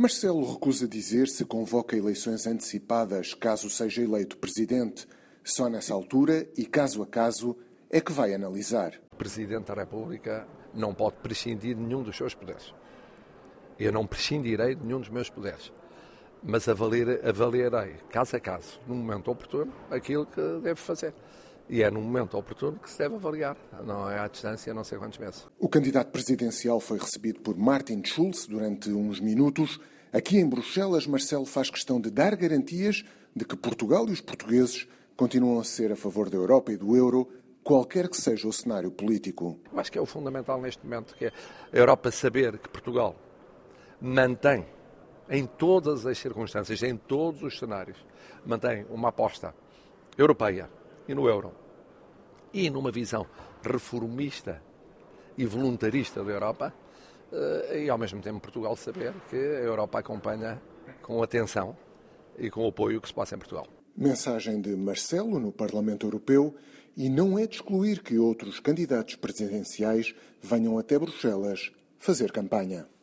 Marcelo recusa dizer se convoca eleições antecipadas caso seja eleito presidente. Só nessa altura e caso a caso é que vai analisar. O Presidente da República não pode prescindir de nenhum dos seus poderes. Eu não prescindirei de nenhum dos meus poderes. Mas avaliarei, caso a caso, no momento oportuno, aquilo que deve fazer. E é no momento oportuno que se deve avaliar, não é à distância, não sei quantos meses. O candidato presidencial foi recebido por Martin Schulz durante uns minutos. Aqui em Bruxelas, Marcelo faz questão de dar garantias de que Portugal e os portugueses continuam a ser a favor da Europa e do euro, qualquer que seja o cenário político. Eu acho que é o fundamental neste momento, que é a Europa saber que Portugal mantém, em todas as circunstâncias, em todos os cenários, mantém uma aposta europeia e no euro, e numa visão reformista e voluntarista da Europa, e ao mesmo tempo Portugal saber que a Europa acompanha com atenção e com o apoio que se passa em Portugal. Mensagem de Marcelo no Parlamento Europeu, e não é de excluir que outros candidatos presidenciais venham até Bruxelas fazer campanha.